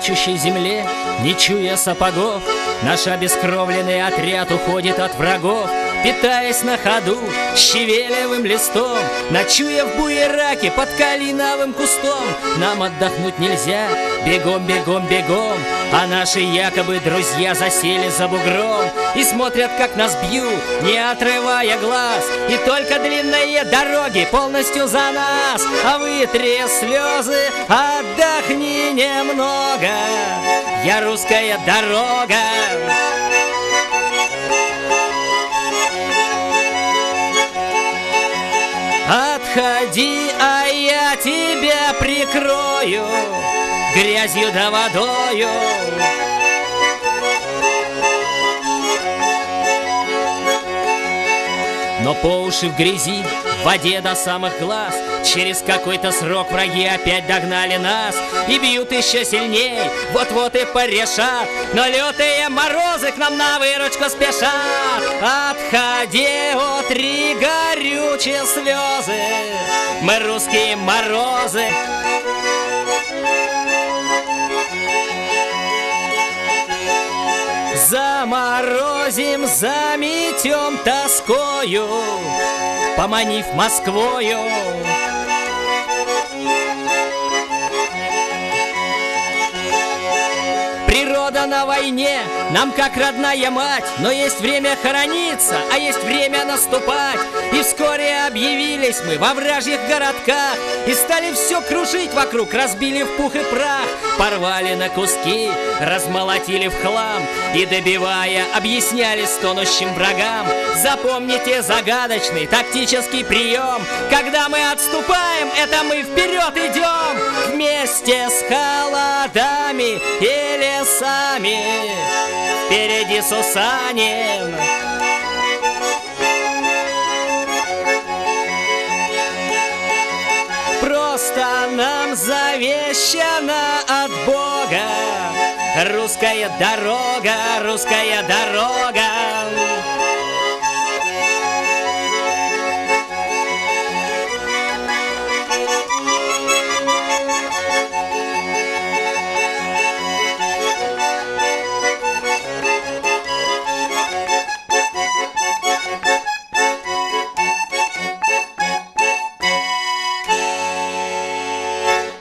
плачущей земле, не чуя сапогов, наш обескровленный отряд уходит от врагов, питаясь на ходу щавелевым листом, ночуя в буераке под калиновым кустом. Нам отдохнуть нельзя, бегом, бегом, бегом, а наши якобы друзья засели за бугром и смотрят, как нас бьют, не отрывая глаз. И только длинные дороги полностью за нас, а вытри слезы, отдохни немного, я русская дорога. Отходи, а я тебя прикрою грязью да водою. Но по уши в грязи, в воде до самых глаз, через какой-то срок враги опять догнали нас и бьют еще сильней, вот-вот и порешат. Но лютые морозы к нам на выручку спешат. Отходи, отри горючие слезы, мы русские морозы. Заморозим, заметем тоскою, поманив Москвою. Природа на войне нам как родная мать, но есть время хорониться, а есть время наступать. И вскоре объявились мы во вражьих городках и стали все крушить вокруг, разбили в пух и прах, порвали на куски, размолотили в хлам и, добивая, объясняли стонущим врагам: запомните загадочный тактический прием, когда мы отступаем, это мы вперед идем вместе с холодами и лесами, впереди Сусанин. Просто нам завещана от Бога русская дорога, русская дорога.